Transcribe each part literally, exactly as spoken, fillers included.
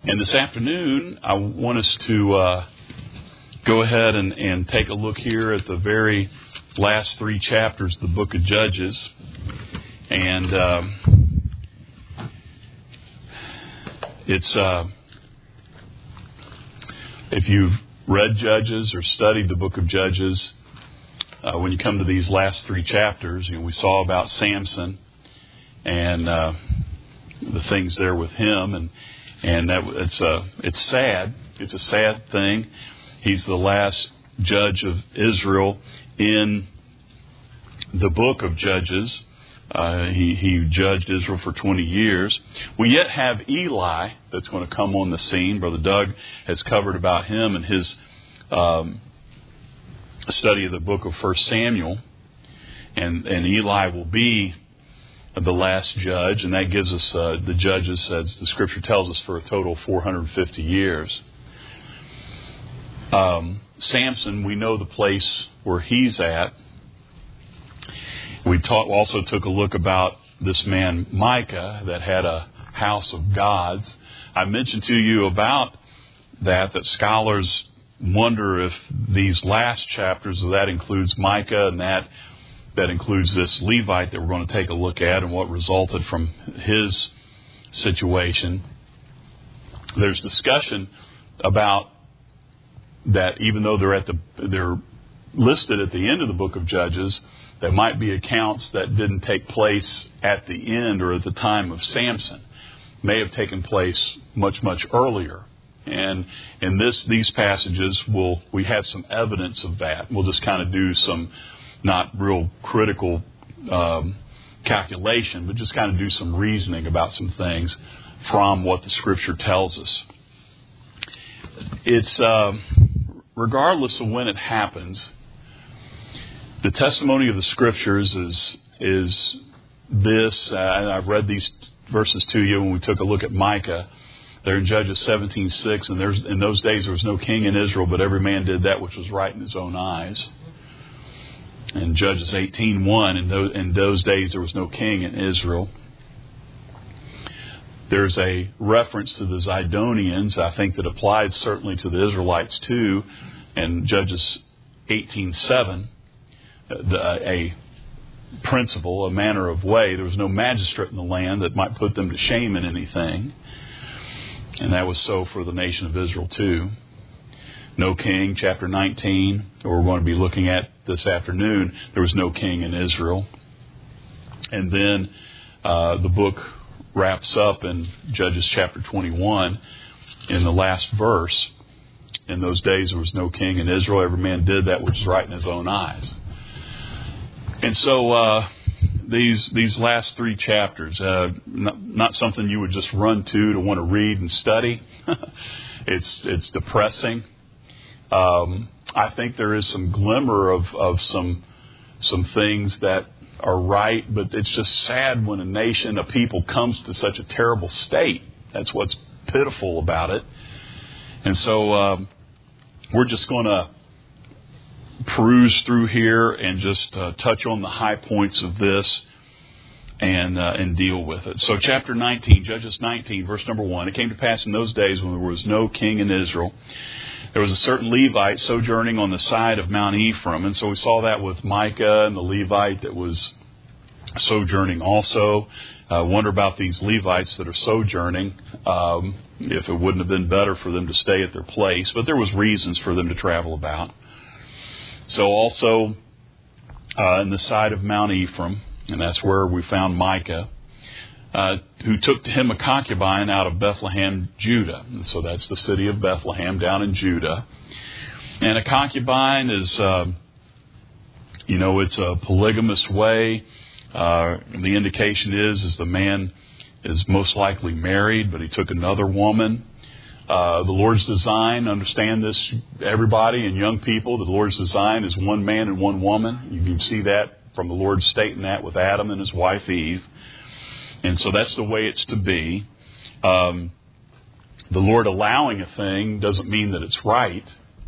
And this afternoon, I want us to uh, go ahead and, and take a look here at the very last three chapters of the book of Judges. And um, it's uh, if you've read Judges or studied the book of Judges, uh, when you come to these last three chapters, you know, we saw about Samson and uh, the things there with him, and and that it's a it's sad. It's a sad thing. He's the last judge of Israel in the book of Judges. Uh, he he judged Israel for twenty years. We yet have Eli that's going to come on the scene. Brother Doug has covered about him in his um, study of the book of First Samuel, and and Eli will be the last judge, and that gives us uh, the judges, as the Scripture tells us, for a total of four hundred fifty years. Um, Samson, we know the place where he's at. We talk, also took a look about this man Micah that had a house of gods. I mentioned to you about that, that scholars wonder if these last chapters of that includes Micah, and that that includes this Levite that we're going to take a look at and what resulted from his situation. There's discussion about that, even though they're at the they're listed at the end of the book of Judges, there might be accounts that didn't take place at the end or at the time of Samson. May have taken place much, much earlier. And in this these passages, we'll, we have some evidence of that. We'll just kind of do some not real critical um, calculation, but just kind of do some reasoning about some things from what the Scripture tells us. It's uh, regardless of when it happens, the testimony of the Scriptures is is this. Uh, and I've read these verses to you when we took a look at Micah. They're in Judges seventeen six, and there's in those days there was no king in Israel, but every man did that which was right in his own eyes. In Judges eighteen one, in those, in those days there was no king in Israel. There's a reference to the Zidonians, I think, that applied certainly to the Israelites too. In Judges eighteen seven, a principle, a manner of way. There was no magistrate in the land that might put them to shame in anything. And that was so for the nation of Israel too. No king, chapter nineteen, or we're going to be looking at this afternoon, there was no king in Israel. And then uh, the book wraps up in Judges chapter twenty-one in the last verse. In those days there was no king in Israel. Every man did that which was right in his own eyes. And so uh, these these last three chapters, uh, not, not something you would just run to to want to read and study. it's it's depressing. Um, I think there is some glimmer of, of some some things that are right, but it's just sad when a nation, a people, comes to such a terrible state. That's what's pitiful about it. And so um, we're just going to peruse through here and just uh, touch on the high points of this and uh, and deal with it. So chapter nineteen, Judges nineteen, verse number one. It came to pass in those days when there was no king in Israel, there was a certain Levite sojourning on the side of Mount Ephraim. And so we saw that with Micah and the Levite that was sojourning also. I uh, wonder about these Levites that are sojourning, um, if it wouldn't have been better for them to stay at their place. But there was reasons for them to travel about. So also uh, in the side of Mount Ephraim, and that's where we found Micah, Uh, who took to him a concubine out of Bethlehem, Judah. And so that's the city of Bethlehem down in Judah. And a concubine is, uh, you know, it's a polygamous way. Uh, the indication is, is the man is most likely married, but he took another woman. Uh, the Lord's design, understand this, everybody and young people, the Lord's design is one man and one woman. You can see that from the Lord stating that with Adam and his wife Eve. And so that's the way it's to be. Um, the Lord allowing a thing doesn't mean that it's right.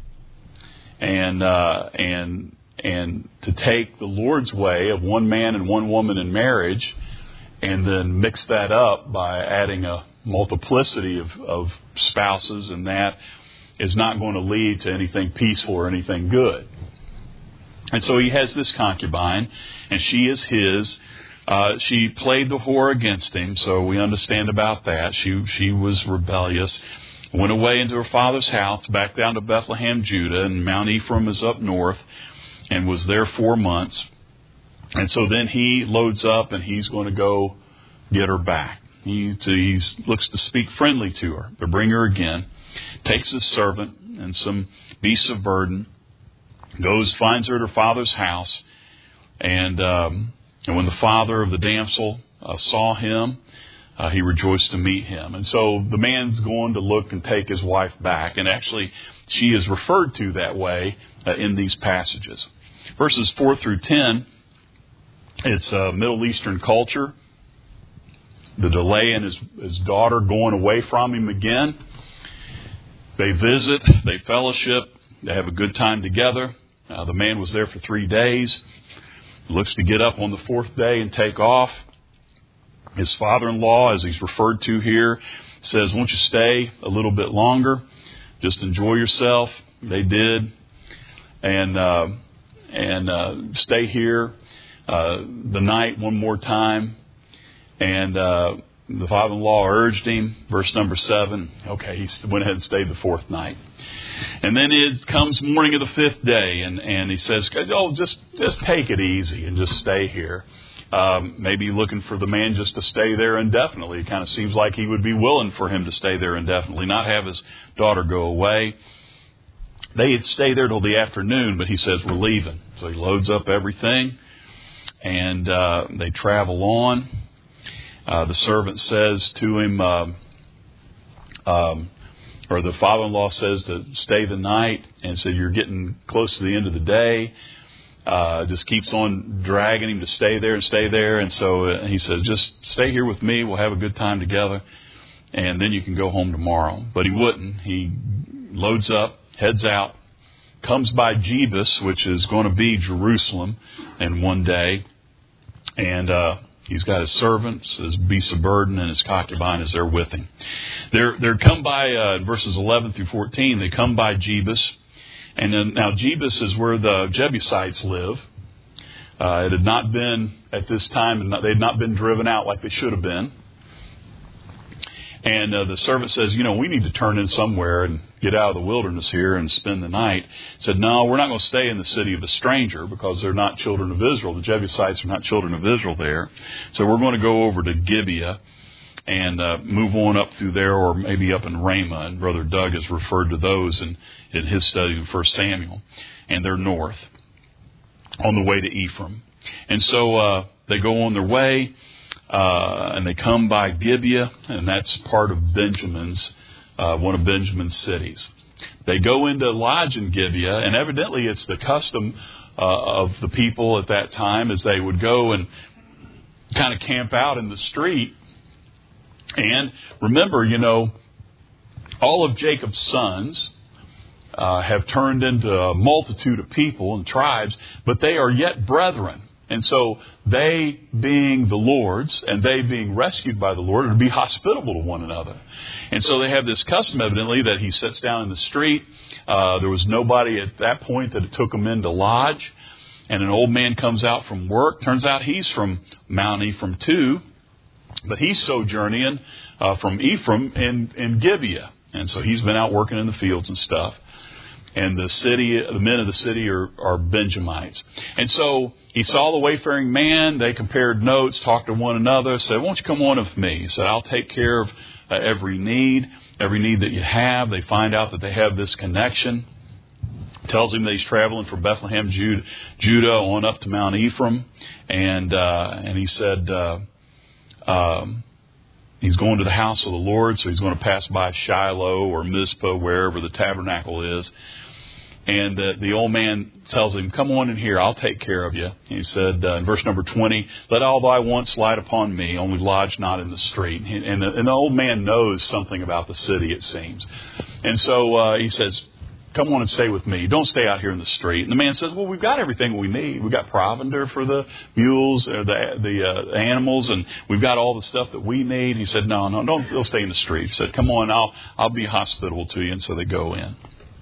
And uh, and and to take the Lord's way of one man and one woman in marriage and then mix that up by adding a multiplicity of, of spouses, and that is not going to lead to anything peaceful or anything good. And so he has this concubine, and she is his. Uh, she played the whore against him, so we understand about that. She she was rebellious. Went away into her father's house, back down to Bethlehem, Judah, and Mount Ephraim is up north, and was there four months. And so then he loads up, and he's going to go get her back. He he's, looks to speak friendly to her, to bring her again. Takes his servant and some beasts of burden, goes, finds her at her father's house, and um, and when the father of the damsel uh, saw him, uh, he rejoiced to meet him. And so the man's going to look and take his wife back, and actually she is referred to that way uh, in these passages. Verses four through ten, it's uh, Middle Eastern culture. The delay in his, his daughter going away from him again. They visit, they fellowship, they have a good time together. Uh, the man was there for three days. Looks to get up on the fourth day and take off. His father-in-law, as he's referred to here, says, won't you stay a little bit longer? Just enjoy yourself. They did. And uh, and uh, stay here uh, the night one more time. And uh, the father-in-law urged him. Verse number seven. Okay, he went ahead and stayed the fourth night. And then it comes morning of the fifth day, and, and he says, oh, just, just take it easy and just stay here. Um, maybe looking for the man just to stay there indefinitely. It kind of seems like he would be willing for him to stay there indefinitely, not have his daughter go away. They'd stay there till the afternoon, but he says, we're leaving. So he loads up everything, and uh, they travel on. Uh, the servant says to him, uh, um, or the father-in-law says to stay the night, and said, you're getting close to the end of the day. Uh, just keeps on dragging him to stay there and stay there. And so uh, he says, just stay here with me. We'll have a good time together. And then you can go home tomorrow. But he wouldn't. He loads up, heads out, comes by Jebus, which is going to be Jerusalem in one day. And uh, he's got his servants, his beasts of burden, and his concubine is there with him. They're, they're come by, uh, verses eleven through fourteen, they come by Jebus. And then, now Jebus is where the Jebusites live. Uh, it had not been, at this time, they had not been driven out like they should have been. And uh, the servant says, you know, we need to turn in somewhere and get out of the wilderness here and spend the night. He said, no, we're not going to stay in the city of a stranger because they're not children of Israel. The Jebusites are not children of Israel there. So we're going to go over to Gibeah and uh, move on up through there, or maybe up in Ramah. And Brother Doug has referred to those in, in his study of First Samuel. And they're north, on the way to Ephraim. And so uh, they go on their way, uh, and they come by Gibeah, and that's part of Benjamin's, uh, one of Benjamin's cities. They go into lodge in Gibeah, and evidently it's the custom uh, of the people at that time, as they would go and kind of camp out in the street. And remember, you know, all of Jacob's sons uh, have turned into a multitude of people and tribes, but they are yet brethren. And so they, being the Lord's, and they being rescued by the Lord, are to be hospitable to one another. And so they have this custom, evidently, that he sits down in the street. Uh, there was nobody at that point that took him in to lodge. And an old man comes out from work. Turns out he's from Mount Ephraim too. But he's sojourning uh, from Ephraim in, in Gibeah. And so he's been out working in the fields and stuff. And the city, the men of the city are, are Benjamites. And so he saw the wayfaring man. They compared notes, talked to one another, said, won't you come on with me? He said, I'll take care of uh, every need, every need that you have. They find out that they have this connection. Tells him that he's traveling from Bethlehem, Judah, on up to Mount Ephraim. And, uh, and he said, uh, Um, he's going to the house of the Lord, so he's going to pass by Shiloh or Mizpah, wherever the tabernacle is. And uh, the old man tells him, come on in here, I'll take care of you. He said uh, in verse number twenty, let all thy wants light upon me, only lodge not in the street. And the, and the old man knows something about the city, it seems. And so uh, he says, come on and stay with me. Don't stay out here in the street. And the man says, well, we've got everything we need. We've got provender for the mules, or the the uh, animals, and we've got all the stuff that we need. He said, no, no, don't, don't stay in the street. He said, come on, I'll I'll be hospitable to you. And so they go in.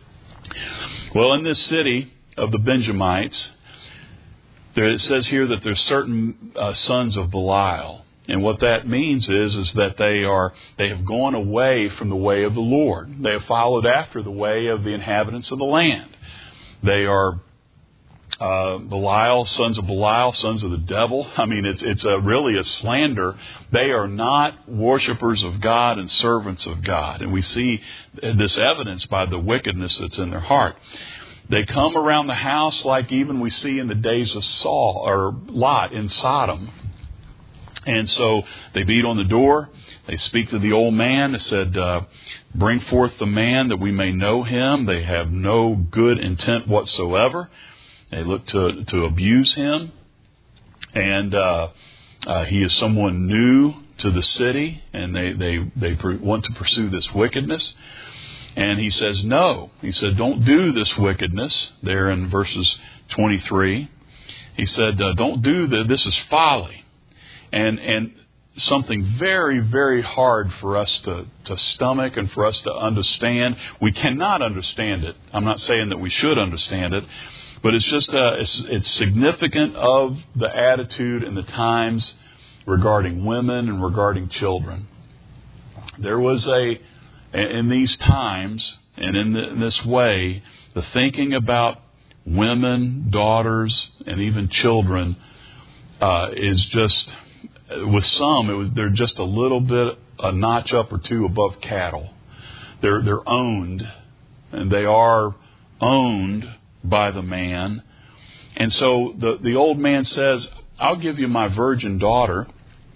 Well, in this city of the Benjamites, there, it says here that there's certain uh, sons of Belial. And what that means is, is that they are, they have gone away from the way of the Lord. They have followed after the way of the inhabitants of the land. They are, uh, Belial, sons of Belial, sons of the devil. I mean, it's, it's a, really a slander. They are not worshipers of God and servants of God. And we see this evidence by the wickedness that's in their heart. They come around the house like even we see in the days of Saul or Lot in Sodom. And so they beat on the door. They speak to the old man. They said, uh, bring forth the man that we may know him. They have no good intent whatsoever. They look to, to abuse him. And uh, uh, he is someone new to the city. And they, they, they want to pursue this wickedness. And he says, no. He said, don't do this wickedness. There in verses twenty-three. He said, uh, don't do this. This is folly. And and something very, very hard for us to, to stomach and for us to understand. We cannot understand it. I'm not saying that we should understand it, but it's just uh, it's, it's significant of the attitude and the times regarding women and regarding children. There was a, in these times and in, the, in this way, the thinking about women, daughters, and even children uh, is just... With some, it was they're just a little bit, a notch up or two above cattle. They're they're owned, and they are owned by the man. And so the the old man says, "I'll give you my virgin daughter."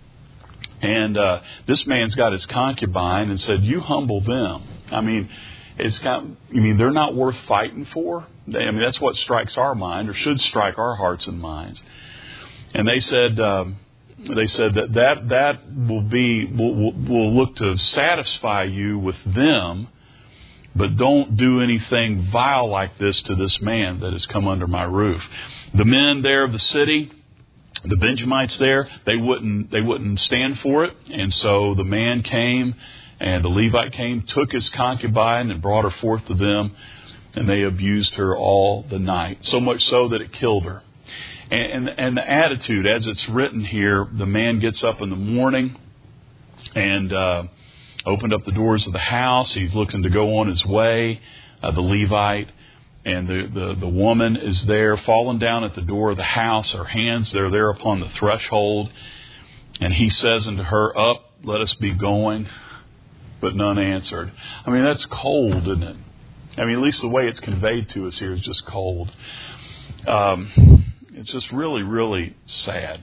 And uh, this man's got his concubine and said, "You humble them." I mean, it's got. I mean, they're not worth fighting for. They, I mean, that's what strikes our mind, or should strike our hearts and minds. And they said. Um, They said that that, that will be will, will, will look to satisfy you with them, but don't do anything vile like this to this man that has come under my roof. The men there of the city, the Benjamites there, they wouldn't they wouldn't stand for it, and so the man came, and the Levite came, took his concubine, and brought her forth to them, and they abused her all the night, so much so that it killed her. And, and the attitude, as it's written here, the man gets up in the morning and uh, opened up the doors of the house. He's looking to go on his way, uh, the Levite. And the, the, the woman is there, fallen down at the door of the house. Her hands, they're there upon the threshold. And he says unto her, "Up, let us be going." But none answered. I mean, that's cold, isn't it? I mean, at least the way it's conveyed to us here is just cold. Um... It's just really, really sad.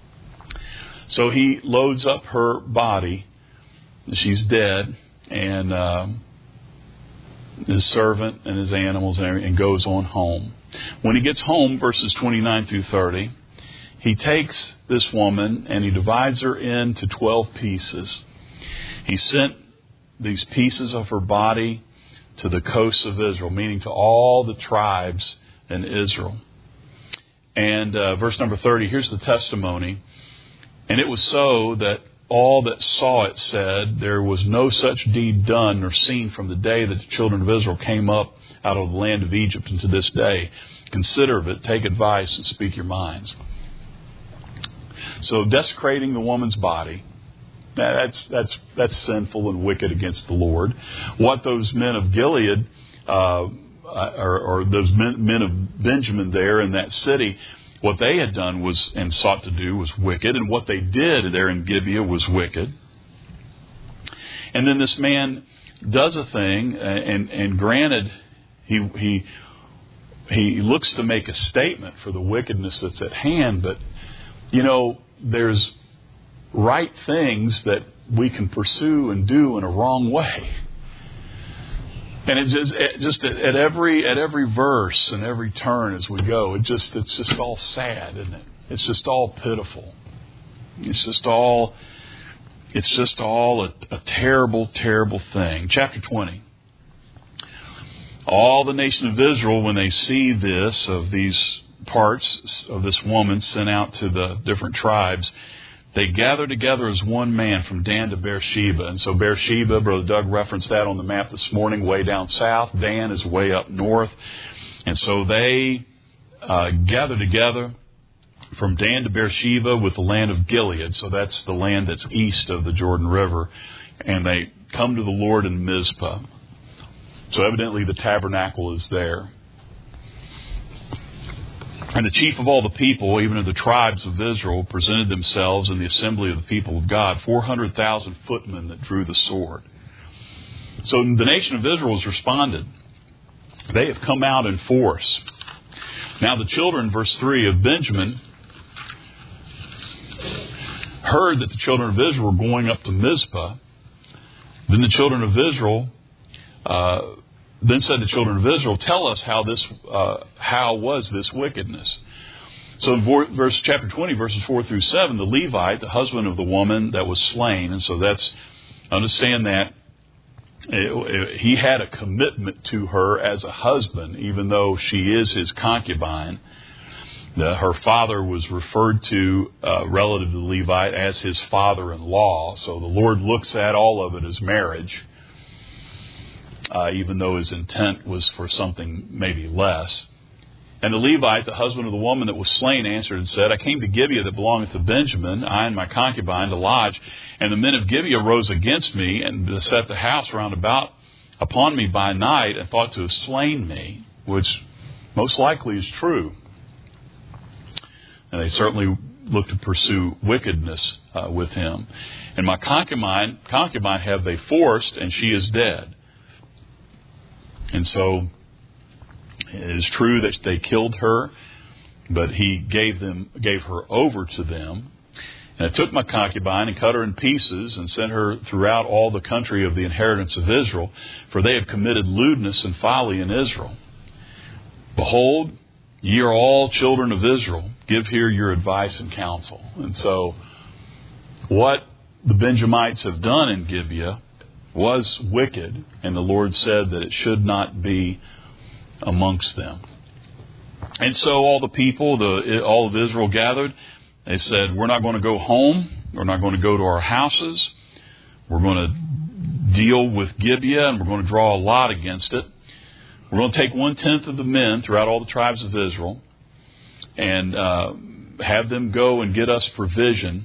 So he loads up her body. She's dead. And um, his servant and his animals and everything, and goes on home. When he gets home, verses twenty-nine through thirty, he takes this woman and he divides her into twelve pieces. He sent these pieces of her body to the coasts of Israel, meaning to all the tribes in Israel. And uh, verse number thirty, here's the testimony. And it was so that all that saw it said, there was no such deed done nor seen from the day that the children of Israel came up out of the land of Egypt unto this day. Consider of it, take advice, and speak your minds. So desecrating the woman's body, that's that's that's sinful and wicked against the Lord. What those men of Gilead uh Or, or those men, men of Benjamin there in that city, what they had done was and sought to do was wicked, and what they did there in Gibeah was wicked. And then this man does a thing, and and granted, he he he looks to make a statement for the wickedness that's at hand, but you know, there's right things that we can pursue and do in a wrong way. And it just, it just at every at every verse and every turn as we go, it just it's just all sad, isn't it? It's just all pitiful. It's just all it's just all a, a terrible, terrible thing. Chapter twenty. All the nation of Israel, when they see this, of these parts of this woman sent out to the different tribes, they gather together as one man from Dan to Beersheba. And so Beersheba, Brother Doug referenced that on the map this morning, way down south. Dan is way up north. And so they uh, gather together from Dan to Beersheba with the land of Gilead. So that's the land that's east of the Jordan River. And they come to the Lord in Mizpah. So evidently the tabernacle is there. And the chief of all the people, even of the tribes of Israel, presented themselves in the assembly of the people of God, four hundred thousand footmen that drew the sword. So the nation of Israel has responded. They have come out in force. Now the children, verse three, of Benjamin heard that the children of Israel were going up to Mizpah. Then the children of Israel, uh, then said the children of Israel, tell us how this, uh, how was this wickedness? So in verse chapter twenty, verses four through seven, the Levite, the husband of the woman that was slain, and so that's, understand that it, it, he had a commitment to her as a husband, even though she is his concubine. The, her father was referred to, uh, relative to the Levite, as his father-in-law. So the Lord looks at all of it as marriage, uh, even though his intent was for something maybe less. And the Levite, the husband of the woman that was slain, answered and said, I came to Gibeah that belongeth to Benjamin, I and my concubine, to lodge. And the men of Gibeah rose against me and set the house round about upon me by night, and thought to have slain me, which most likely is true. And they certainly look to pursue wickedness uh, with him. And my concubine, concubine have they forced, and she is dead. And so it is true that they killed her, but he gave them, gave her over to them. And I took my concubine and cut her in pieces and sent her throughout all the country of the inheritance of Israel, for they have committed lewdness and folly in Israel. Behold, ye are all children of Israel. Give here your advice and counsel. And so what the Benjamites have done in Gibeah was wicked, and the Lord said that it should not be amongst them. And so all the people, the all of Israel gathered. They said, we're not going to go home. We're not going to go to our houses. We're going to deal with Gibeah, and we're going to draw a lot against it. We're going to take one-tenth of the men throughout all the tribes of Israel and uh, have them go and get us provision.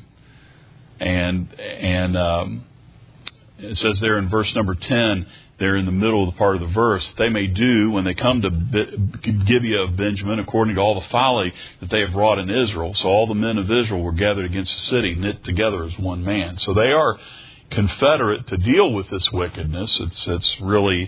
And and um, it says there in verse number ten, there in the middle of the part of the verse, they may do when they come to Gibeah of Benjamin according to all the folly that they have wrought in Israel. So all the men of Israel were gathered against the city, knit together as one man. So they are confederate to deal with this wickedness. It's it's really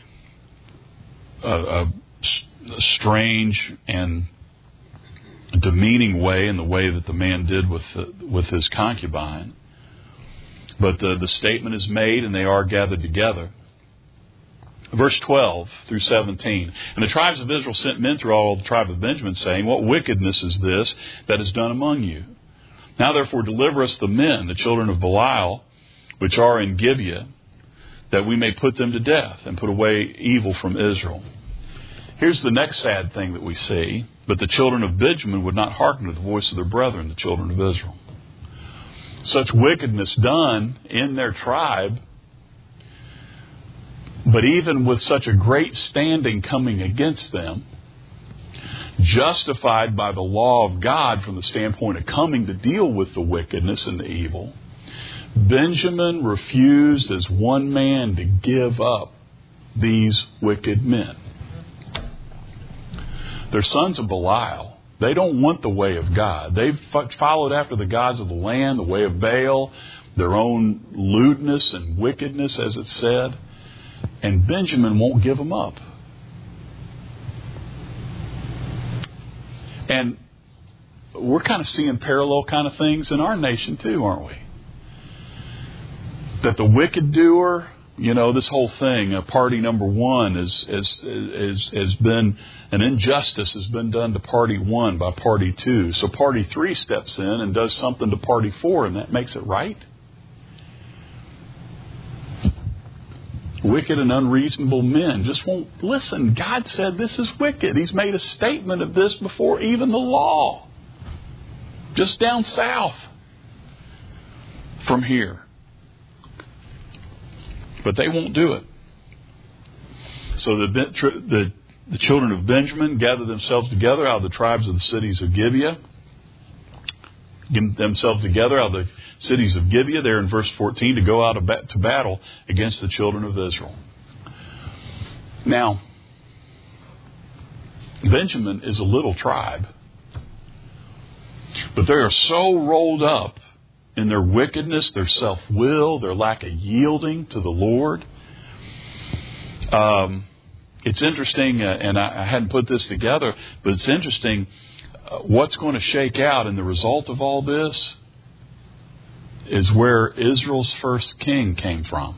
a, a strange and demeaning way in the way that the man did with the, with his concubine. But the, the statement is made, and they are gathered together. Verse twelve through seventeen. And the tribes of Israel sent men through all the tribe of Benjamin, saying, what wickedness is this that is done among you? Now therefore deliver us the men, the children of Belial, which are in Gibeah, that we may put them to death and put away evil from Israel. Here's the next sad thing that we see. But the children of Benjamin would not hearken to the voice of their brethren, the children of Israel. Such wickedness done in their tribe, but even with such a great standing coming against them, justified by the law of God from the standpoint of coming to deal with the wickedness and the evil, Benjamin refused as one man to give up these wicked men. They're sons of Belial. They don't want the way of God. They've followed after the gods of the land, the way of Baal, their own lewdness and wickedness, as it said. And Benjamin won't give them up. And we're kind of seeing parallel kind of things in our nation too, aren't we? That the wicked doer, you know, this whole thing, uh, party number one is, is, is, has been, an injustice has been done to party one by party two. So party three steps in and does something to party four, and that makes it right? wicked and unreasonable men just won't listen. God said this is wicked. He's made a statement of this before even the law. Just down south from here. But they won't do it. So the, the, the children of Benjamin gathered themselves together out of the tribes of the cities of Gibeah. Get themselves together out of the cities of Gibeah, there in verse fourteen, to go out to battle against the children of Israel. Now, Benjamin is a little tribe, but they are so rolled up in their wickedness, their self-will, their lack of yielding to the Lord. Um, it's interesting, uh, and I, I hadn't put this together, but it's interesting. Uh, what's going to shake out in the result of all this is where Israel's first king came from.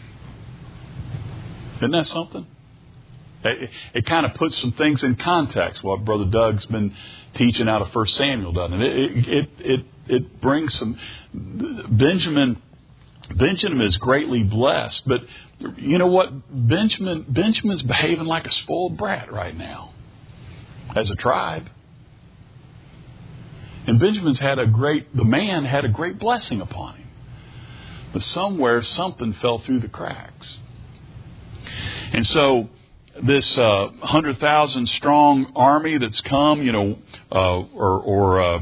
Isn't that something? It, it kind of puts some things in context, what Brother Doug's been teaching out of First Samuel, doesn't it? It, it, it, it brings some... Benjamin... Benjamin is greatly blessed, but you know what? Benjamin Benjamin's behaving like a spoiled brat right now as a tribe. And Benjamin's had a great, the man had a great blessing upon him. But somewhere something fell through the cracks. And so this uh, one hundred thousand strong army that's come, you know, uh, or, or uh,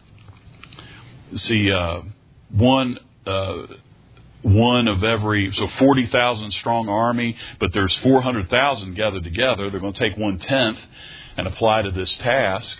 see, uh, one... Uh, One of every, so forty thousand strong army, but there's four hundred thousand gathered together. They're going to take one tenth and apply to this task.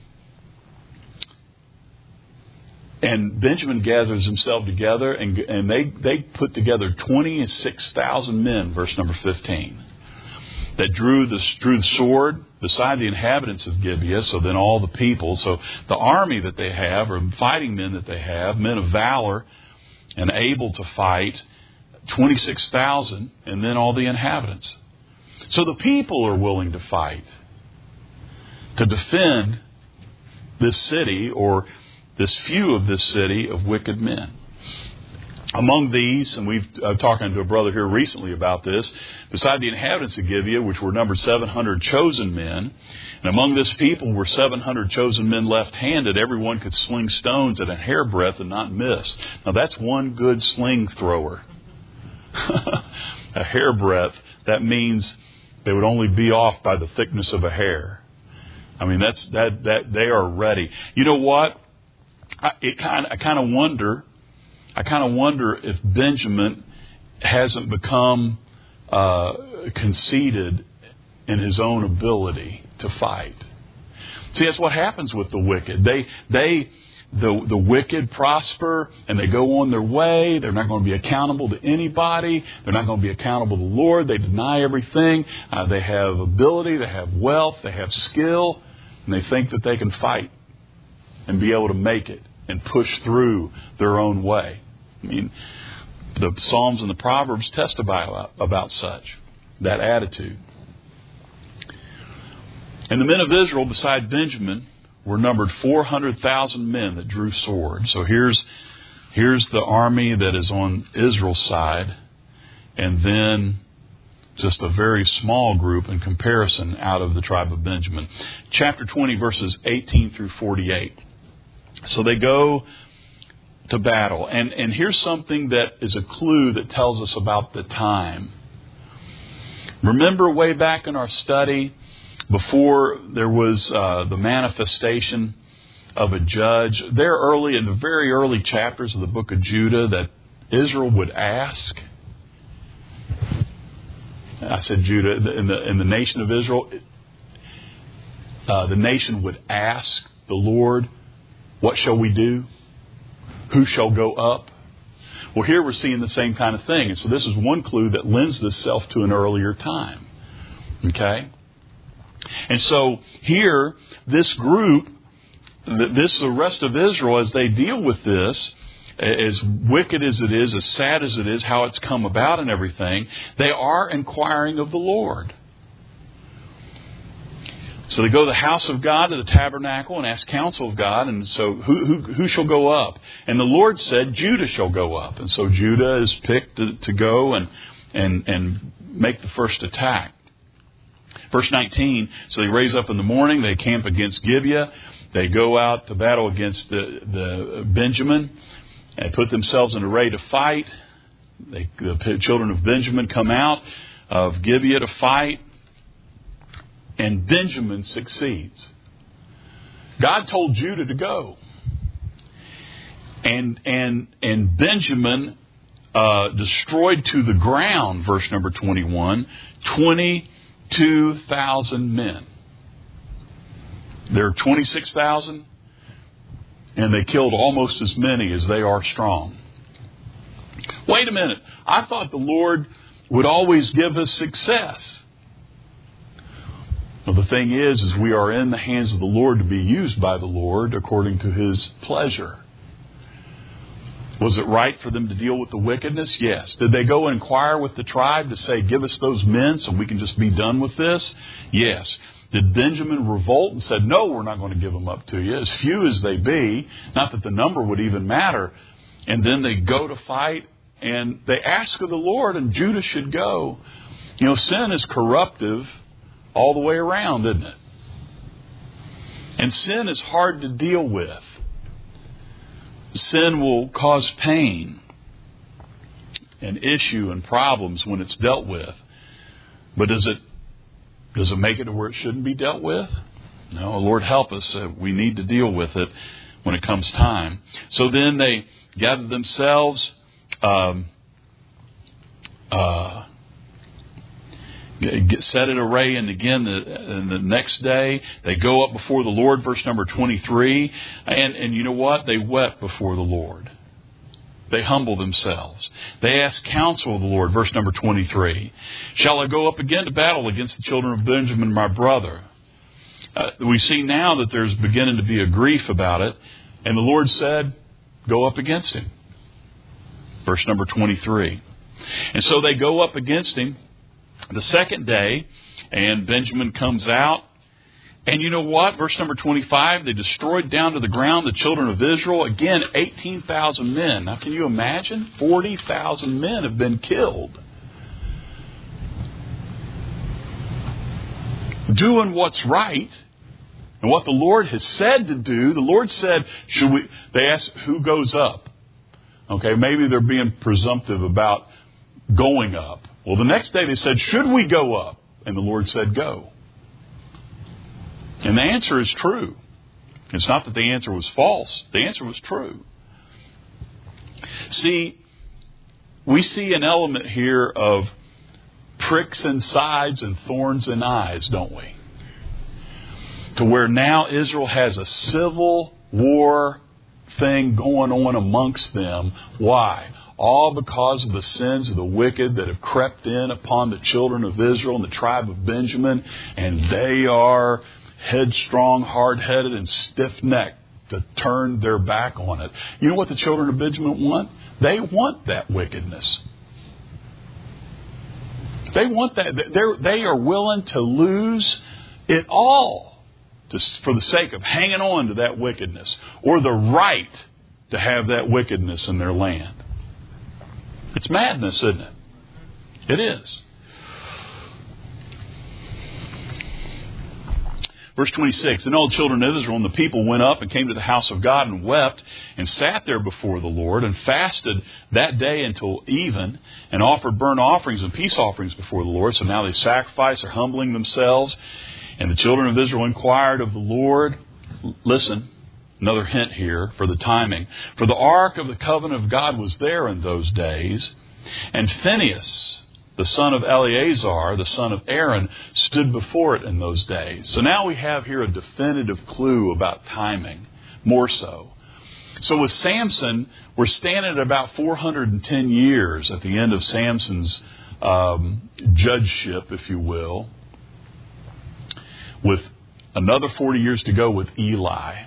And Benjamin gathers himself together, and, and they, they put together twenty-six thousand men, verse number fifteen, that drew the, drew the sword beside the inhabitants of Gibeah, so then all the people. So the army that they have, or fighting men that they have, men of valor, and able to fight, twenty-six thousand, and then all the inhabitants. So the people are willing to fight to defend this city, or this few of this city of wicked men. Among these, and we've uh, talking to a brother here recently about this, beside the inhabitants of Gibeah, which were numbered seven hundred chosen men, and among this people were seven hundred chosen men left-handed. Everyone could sling stones at a hairbreadth and not miss. Now that's one good sling thrower. A hairbreadth, that means they would only be off by the thickness of a hair. I mean, that's that that they are ready. You know what? I, it kind I kind of wonder. I kind of wonder if Benjamin hasn't become uh, conceited in his own ability to fight. See, that's what happens with the wicked. They, they, the the wicked prosper and they go on their way. They're not going to be accountable to anybody. They're not going to be accountable to the Lord. They deny everything. Uh, they have ability. They have wealth. They have skill, and they think that they can fight and be able to make it and push through their own way. I mean, the Psalms and the Proverbs testify about, about such, that attitude. And the men of Israel, beside Benjamin, were numbered four hundred thousand men that drew swords. So here's, here's the army that is on Israel's side, and then just a very small group in comparison out of the tribe of Benjamin. Chapter twenty, verses eighteen through forty-eight. So they go to battle. And, and here's something that is a clue that tells us about the time. Remember way back in our study, before there was uh, the manifestation of a judge, there early in the very early chapters of the book of Judah, that Israel would ask. I said Judah, in the, in the nation of Israel, uh, the nation would ask the Lord, what shall we do? Who shall go up? Well, here we're seeing the same kind of thing. And so this is one clue that lends itself to an earlier time. Okay? And so here, this group, this the rest of Israel, as they deal with this, as wicked as it is, as sad as it is, how it's come about and everything, they are inquiring of the Lord. So they go to the house of God, to the tabernacle, and ask counsel of God. And so who, who, who shall go up? And the Lord said, Judah shall go up. And so Judah is picked to, to go and, and, and make the first attack. Verse nineteen, so they raise up in the morning, they camp against Gibeah, they go out to battle against the, the Benjamin, and put themselves in array to fight. They, the children of Benjamin come out of Gibeah to fight, and Benjamin succeeds. God told Judah to go. And and and Benjamin uh, destroyed to the ground, verse number twenty-one, twenty-two thousand men. There are twenty-six thousand, and they killed almost as many as they are strong. Wait a minute. I thought the Lord would always give us success. Well, the thing is, is we are in the hands of the Lord to be used by the Lord according to His pleasure. Was it right for them to deal with the wickedness? Yes. Did they go and inquire with the tribe to say, give us those men so we can just be done with this? Yes. Did Benjamin revolt and said, no, we're not going to give them up to you, as few as they be, not that the number would even matter. And then they go to fight, and they ask of the Lord, and Judah should go. You know, sin is corruptive all the way around, isn't it? And sin is hard to deal with. Sin will cause pain and issue and problems when it's dealt with. But does it does it make it to where it shouldn't be dealt with? No, Lord help us. Uh, we need to deal with it when it comes time. So then they gathered themselves, um, uh, get set in array, and again the, and the next day they go up before the Lord, verse number twenty-three, and, and you know what? They wept before the Lord. They humble themselves. They ask counsel of the Lord, verse number twenty-three. Shall I go up again to battle against the children of Benjamin, my brother? Uh, we see now that there's beginning to be a grief about it, and the Lord said, go up against him. Verse number twenty-three. And so they go up against him the second day, and Benjamin comes out. And you know what? Verse number twenty-five, they destroyed down to the ground the children of Israel. Again, eighteen thousand men. Now, can you imagine? forty thousand men have been killed. Doing what's right and what the Lord has said to do. The Lord said, should we? They asked, who goes up? Okay, maybe they're being presumptive about going up. Well, the next day they said, should we go up? And the Lord said, go. And the answer is true. It's not that the answer was false. The answer was true. See, we see an element here of pricks in sides and thorns in eyes, don't we? To where now Israel has a civil war thing going on amongst them. Why? All because of the sins of the wicked that have crept in upon the children of Israel and the tribe of Benjamin. And they are headstrong, hard-headed, and stiff-necked to turn their back on it. You know what the children of Benjamin want? They want that wickedness. They want that. They're, they are willing to lose it all to, for the sake of hanging on to that wickedness, or the right to have that wickedness in their land. It's madness, isn't it? It is. Verse twenty-six, and all the children of Israel and the people went up and came to the house of God and wept and sat there before the Lord and fasted that day until even and offered burnt offerings and peace offerings before the Lord. So now they sacrifice, are humbling themselves. And the children of Israel inquired of the Lord. Listen, another hint here for the timing. For the ark of the covenant of God was there in those days. And Phinehas, the son of Eleazar, the son of Aaron, stood before it in those days. So now we have here a definitive clue about timing, more so. So with Samson, we're standing at about four hundred ten years at the end of Samson's um, judgeship, if you will, with another forty years to go with Eli.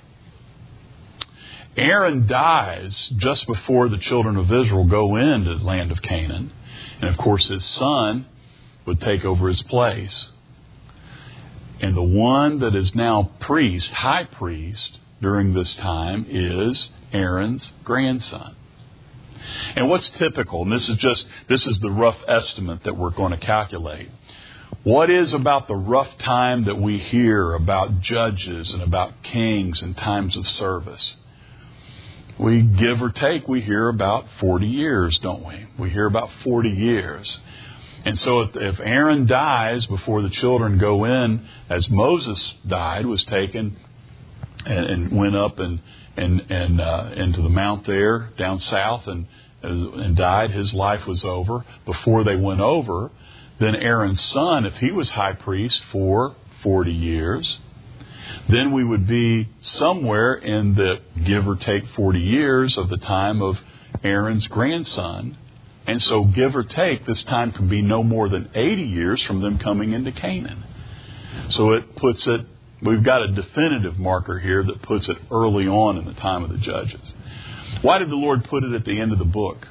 Aaron dies just before the children of Israel go into the land of Canaan. And of course his son would take over his place. And the one that is now priest, high priest, during this time is Aaron's grandson. And what's typical, and this is just, this is the rough estimate that we're going to calculate. What is about the rough time that we hear about judges and about kings and times of service? We, give or take, we hear about forty years, don't we? We hear about forty years. And so if, if Aaron dies before the children go in, as Moses died, was taken and, and went up and and, and uh, into the mount there down south and, and died, his life was over. Before they went over, then Aaron's son, if he was high priest for forty years, then we would be somewhere in the give or take forty years of the time of Aaron's grandson. And so give or take, this time could be no more than eighty years from them coming into Canaan. So it puts it, we've got a definitive marker here that puts it early on in the time of the judges. Why did the Lord put it at the end of the book?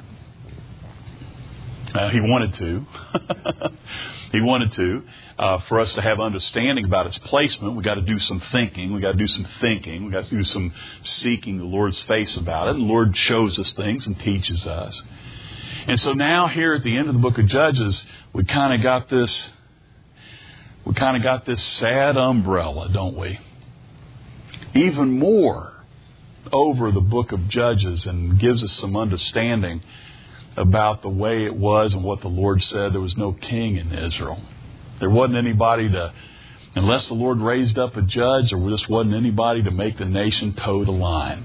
Uh, he wanted to. he wanted to. Uh, for us to have understanding about its placement, we got to do some thinking. We got to do some thinking. We got to do some seeking the Lord's face about it. And the Lord shows us things and teaches us. And so now here at the end of the book of Judges, we kind of got this, we kind of got this sad umbrella, don't we? Even more over the book of Judges, and gives us some understanding about the way it was and what the Lord said. There was no king in Israel. There wasn't anybody to, unless the Lord raised up a judge, there just wasn't anybody to make the nation toe the line.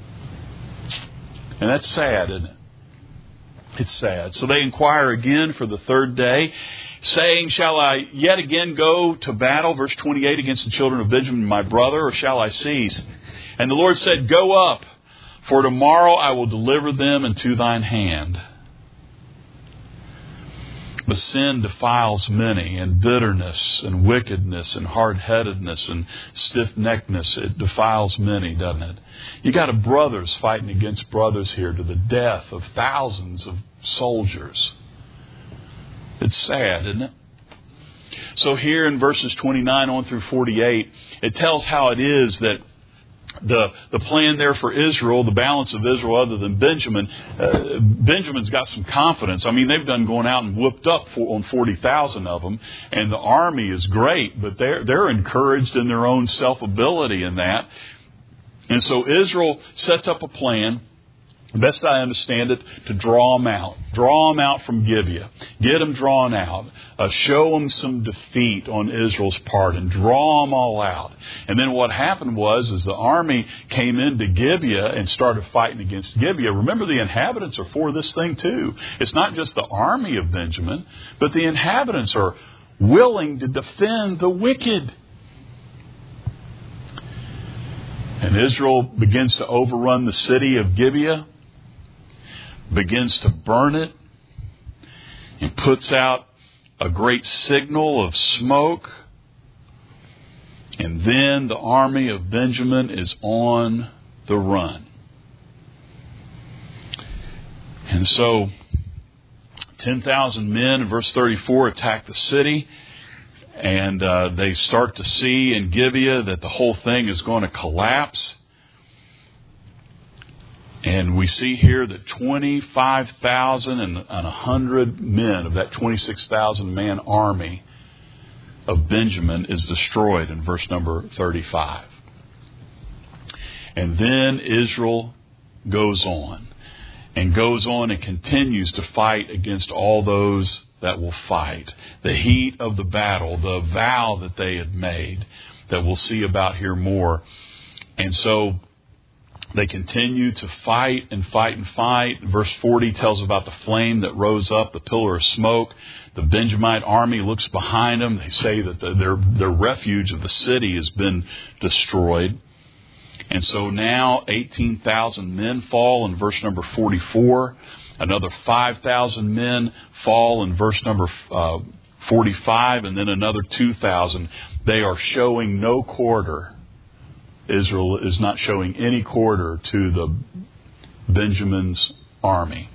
And that's sad, isn't it? It's sad. So they inquire again for the third day, saying, shall I yet again go to battle, verse twenty-eight, against the children of Benjamin, my brother, or shall I cease? And the Lord said, go up, for tomorrow I will deliver them into thine hand. But sin defiles many, and bitterness and wickedness and hard-headedness and stiff-neckedness, it defiles many, doesn't it? You got a brothers fighting against brothers here to the death of thousands of soldiers. It's sad, isn't it? So here in verses twenty-nine on through forty-eight, it tells how it is that The the plan there for Israel, the balance of Israel other than Benjamin, uh, Benjamin's got some confidence. I mean, they've done going out and whooped up for, on forty thousand of them, and the army is great, but they're, they're encouraged in their own self-ability in that. And so Israel sets up a plan, best I understand it, to draw them out. Draw them out from Gibeah. Get them drawn out. Uh, show them some defeat on Israel's part and draw them all out. And then what happened was, as the army came into Gibeah and started fighting against Gibeah, remember the inhabitants are for this thing too. It's not just the army of Benjamin, but the inhabitants are willing to defend the wicked. And Israel begins to overrun the city of Gibeah, begins to burn it, and puts out a great signal of smoke. And then the army of Benjamin is on the run. And so ten thousand men, in verse thirty-four, attack the city. And uh, they start to see in Gibeah that the whole thing is going to collapse. And we see here that twenty-five thousand and one hundred men of that twenty-six thousand man army of Benjamin is destroyed in verse number thirty-five. And then Israel goes on and goes on and continues to fight against all those that will fight. The heat of the battle, the vow that they had made, that we'll see about here more. And so they continue to fight and fight and fight. Verse forty tells about the flame that rose up, the pillar of smoke. The Benjamite army looks behind them. They say that the, their, their refuge of the city has been destroyed. And so now eighteen thousand men fall in verse number forty-four. Another five thousand men fall in verse number uh, forty-five. And then another two thousand. They are showing no quarter. Israel is not showing any quarter to the Benjamin's army.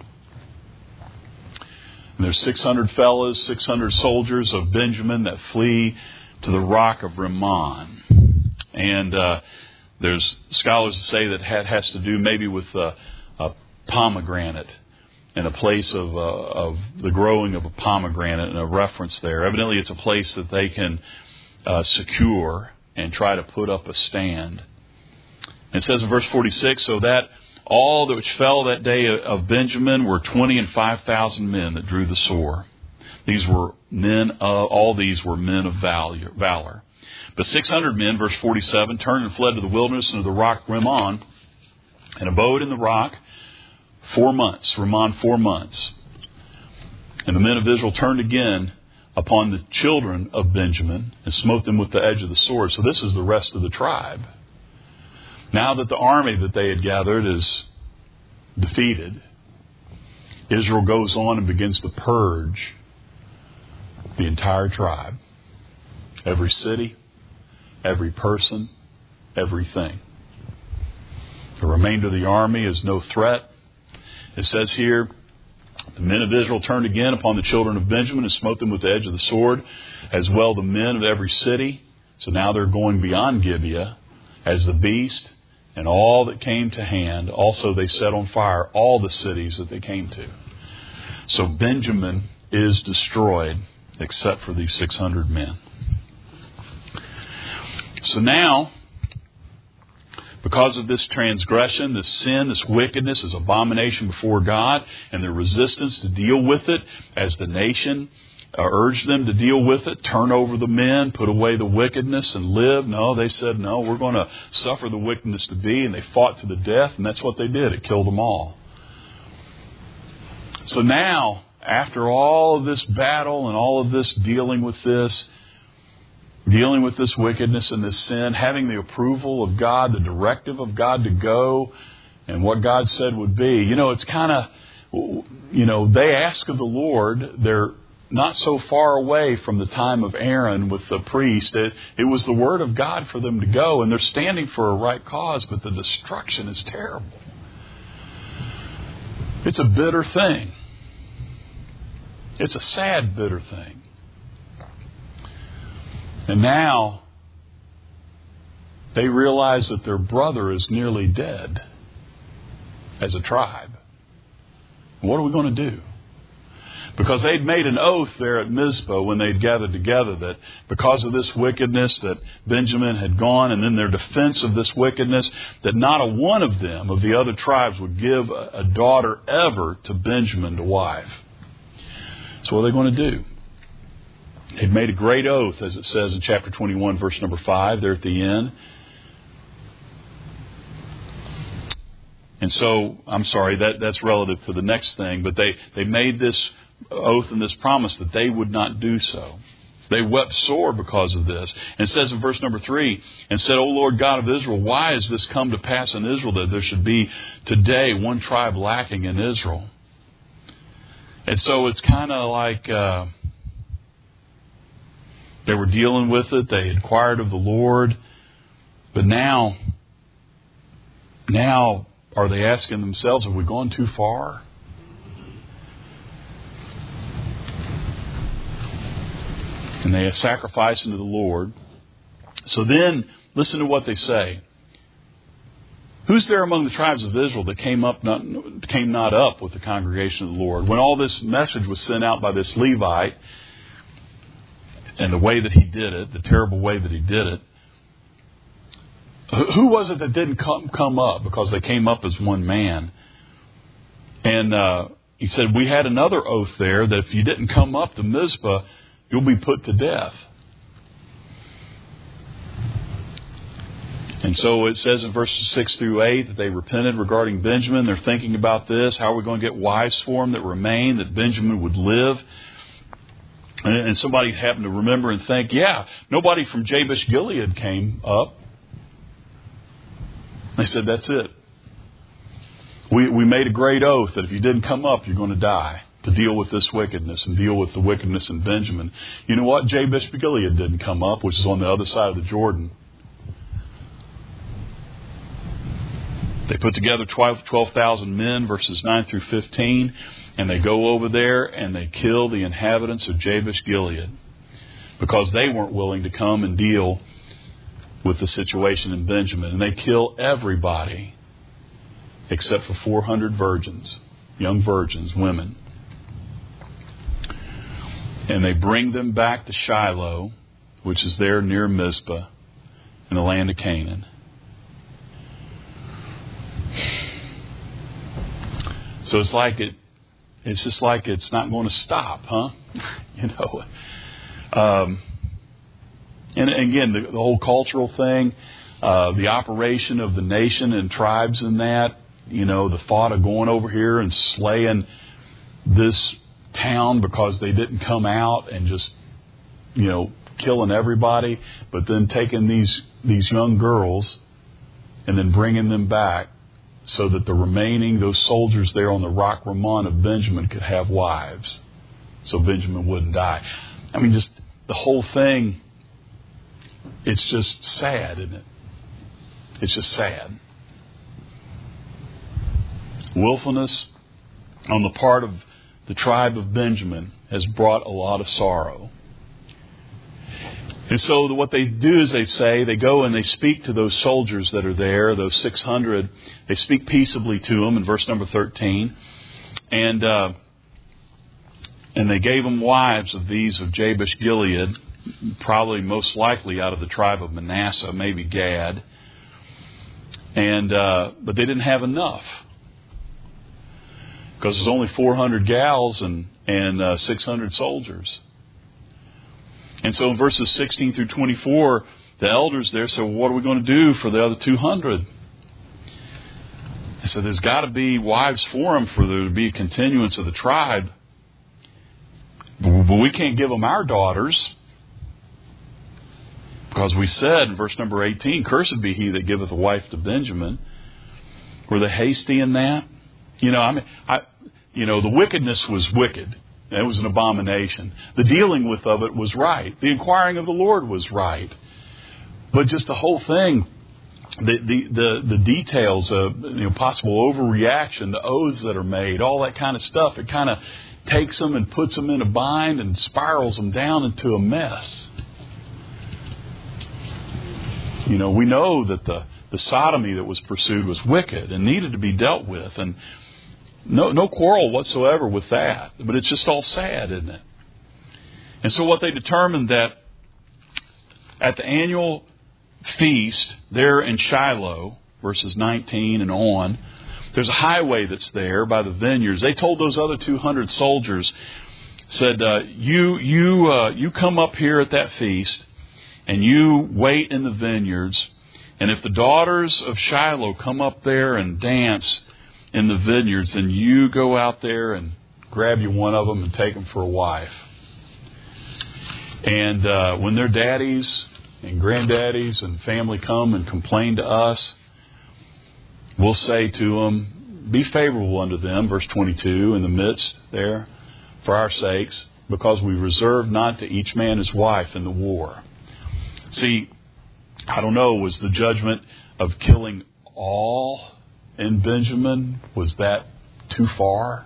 And there's six hundred fellows, six hundred soldiers of Benjamin that flee to the rock of Rimmon. And uh, there's scholars that say that it has to do maybe with uh, a pomegranate and a place of, uh, of the growing of a pomegranate, and a reference there. Evidently, it's a place that they can uh, secure and try to put up a stand. It says in verse forty-six, so that all that which fell that day of Benjamin were twenty and five thousand men that drew the sword. These were men, uh, all these were men of valor. But six hundred men, verse forty-seven, turned and fled to the wilderness and to the rock Rimmon, and abode in the rock four months. Rimmon, four months. And the men of Israel turned again upon the children of Benjamin and smote them with the edge of the sword. So this is the rest of the tribe. Now that the army that they had gathered is defeated, Israel goes on and begins to purge the entire tribe. Every city, every person, everything. The remainder of the army is no threat. It says here, the men of Israel turned again upon the children of Benjamin and smote them with the edge of the sword, as well the men of every city. So now they're going beyond Gibeah, as the beast and all that came to hand. Also they set on fire all the cities that they came to. So Benjamin is destroyed, except for these six hundred men. So now, because of this transgression, this sin, this wickedness, this abomination before God, and their resistance to deal with it, as the nation uh, urged them to deal with it, turn over the men, put away the wickedness and live. No, they said, no, we're going to suffer the wickedness to be, and they fought to the death, and that's what they did. It killed them all. So now, after all of this battle and all of this dealing with this, dealing with this wickedness and this sin, having the approval of God, the directive of God to go, and what God said would be. You know, it's kind of, you know, they ask of the Lord. They're not so far away from the time of Aaron with the priest. It, it was the word of God for them to go, and they're standing for a right cause, but the destruction is terrible. It's a bitter thing. It's a sad, bitter thing. And now they realize that their brother is nearly dead as a tribe. What are we going to do? Because they'd made an oath there at Mizpah when they'd gathered together that because of this wickedness that Benjamin had gone, and then their defense of this wickedness, that not a one of them, of the other tribes, would give a daughter ever to Benjamin to wife. So what are they going to do? They'd made a great oath, as it says in chapter twenty-one, verse number five, there at the end. And so, I'm sorry, that, that's relative to the next thing, but they, they made this oath and this promise that they would not do so. They wept sore because of this. And it says in verse number three, and said, O Lord God of Israel, why has this come to pass in Israel that there should be today one tribe lacking in Israel? And so it's kind of like... Uh, They were dealing with it. They inquired of the Lord. But now, now are they asking themselves, have we gone too far? And they sacrifice unto the Lord. So then, listen to what they say. Who's there among the tribes of Israel that came up not, came not up with the congregation of the Lord? When all this message was sent out by this Levite, and the way that he did it, the terrible way that he did it, who was it that didn't come, come up? Because they came up as one man. And uh, he said, we had another oath there that if you didn't come up to Mizpah, you'll be put to death. And so it says in verses six through eight that they repented regarding Benjamin. They're thinking about this. How are we going to get wives for him that remain, that Benjamin would live? And somebody happened to remember and think, yeah, nobody from Jabesh Gilead came up. They said, that's it. We we made a great oath that if you didn't come up, you're going to die, to deal with this wickedness and deal with the wickedness in Benjamin. You know what? Jabesh Gilead didn't come up, which is on the other side of the Jordan. They put together twelve thousand men, verses nine through fifteen, and they go over there and they kill the inhabitants of Jabesh Gilead because they weren't willing to come and deal with the situation in Benjamin. And they kill everybody except for four hundred virgins. young virgins, women. And they bring them back to Shiloh, which is there near Mizpah, in the land of Canaan. So it's like it, it's just like it's not going to stop, huh? you know. Um, and again, the, the whole cultural thing, uh, the operation of the nation and tribes in that, you know, the thought of going over here and slaying this town because they didn't come out and just, you know, killing everybody, but then taking these these young girls and then bringing them back so that the remaining, those soldiers there on the Rock Ramon of Benjamin could have wives, so Benjamin wouldn't die. I mean, just the whole thing, it's just sad, isn't it? It's just sad. Willfulness on the part of the tribe of Benjamin has brought a lot of sorrow. And so what they do is they say, they go and they speak to those soldiers that are there, those six hundred. They speak peaceably to them in verse number thirteen. And uh, and they gave them wives of these of Jabesh Gilead, probably most likely out of the tribe of Manasseh, maybe Gad. And uh, but they didn't have enough, because there's only four hundred gals and, and uh, six hundred soldiers. And so in verses sixteen through twenty-four, the elders there said, well, what are we going to do for the other two hundred? They said, there's got to be wives for them for there to be a continuance of the tribe. But we can't give them our daughters. Because we said in verse number eighteen, cursed be he that giveth a wife to Benjamin. Were they hasty in that? You know, I mean, I, you know, the wickedness was wicked. It was an abomination. The dealing with of it was right. The inquiring of the Lord was right. But just the whole thing, the the the, the details of, you know, possible overreaction, the oaths that are made, all that kind of stuff, it kind of takes them and puts them in a bind and spirals them down into a mess. You know, we know that the, the sodomy that was pursued was wicked and needed to be dealt with. And no no quarrel whatsoever with that. But it's just all sad, isn't it? And so what they determined that at the annual feast there in Shiloh, verses nineteen and on, there's a highway that's there by the vineyards. They told those other two hundred soldiers, said, uh, you you uh, you come up here at that feast, and you wait in the vineyards, and if the daughters of Shiloh come up there and dance in the vineyards, then you go out there and grab you one of them and take them for a wife. And uh, when their daddies and granddaddies and family come and complain to us, we'll say to them, be favorable unto them, verse twenty-two, in the midst there, for our sakes, because we reserve not to each man his wife in the war. See, I don't know, was the judgment of killing all in Benjamin, was that too far?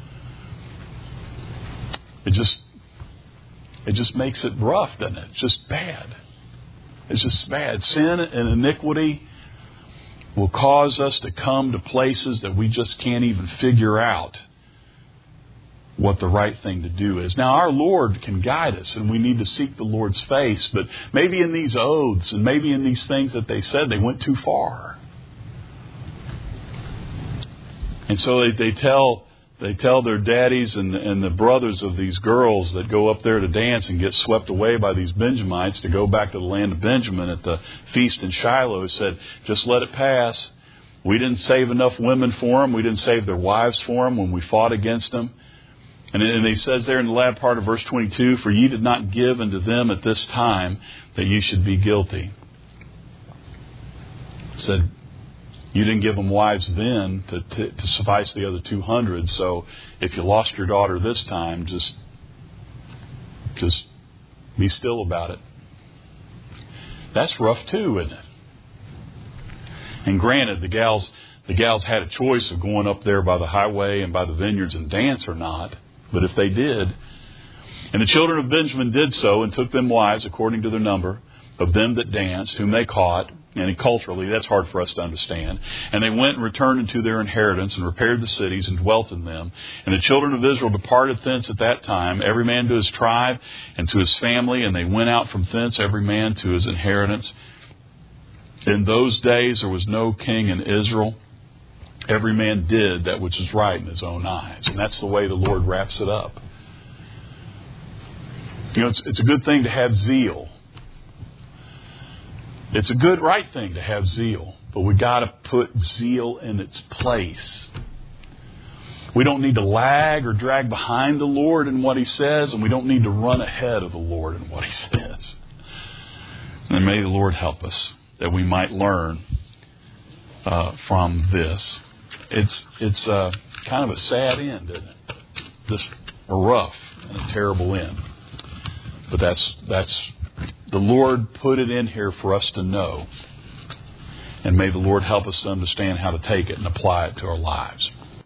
It just it just makes it rough, doesn't it? It's just bad. It's just bad. Sin and iniquity will cause us to come to places that we just can't even figure out what the right thing to do is. Now, our Lord can guide us, and we need to seek the Lord's face, but maybe in these oaths and maybe in these things that they said, they went too far. And so they, they tell they tell their daddies and, and the brothers of these girls that go up there to dance and get swept away by these Benjamites to go back to the land of Benjamin at the feast in Shiloh, said, just let it pass. We didn't save enough women for them. We didn't save their wives for them when we fought against them. And, and he says there in the latter part of verse twenty-two, for ye did not give unto them at this time that ye should be guilty. Said, you didn't give them wives then to, to, to suffice the other two hundred. So if you lost your daughter this time, just, just be still about it. That's rough too, isn't it? And granted, the gals, the gals had a choice of going up there by the highway and by the vineyards and dance or not. But if they did, and the children of Benjamin did so and took them wives according to their number of them that danced, whom they caught, And culturally, that's hard for us to understand. And they went and returned into their inheritance and repaired the cities and dwelt in them. And the children of Israel departed thence at that time, every man to his tribe and to his family. And they went out from thence, every man to his inheritance. In those days there was no king in Israel. Every man did that which was right in his own eyes. And that's the way the Lord wraps it up. You know, it's, it's a good thing to have zeal. It's a good, right thing to have zeal, but we got to put zeal in its place. We don't need to lag or drag behind the Lord in what He says, and we don't need to run ahead of the Lord in what He says. And may the Lord help us that we might learn uh, from this. It's it's uh, kind of a sad end, isn't it? Just a rough and a terrible end. But that's that's. The Lord put it in here for us to know. And may the Lord help us to understand how to take it and apply it to our lives.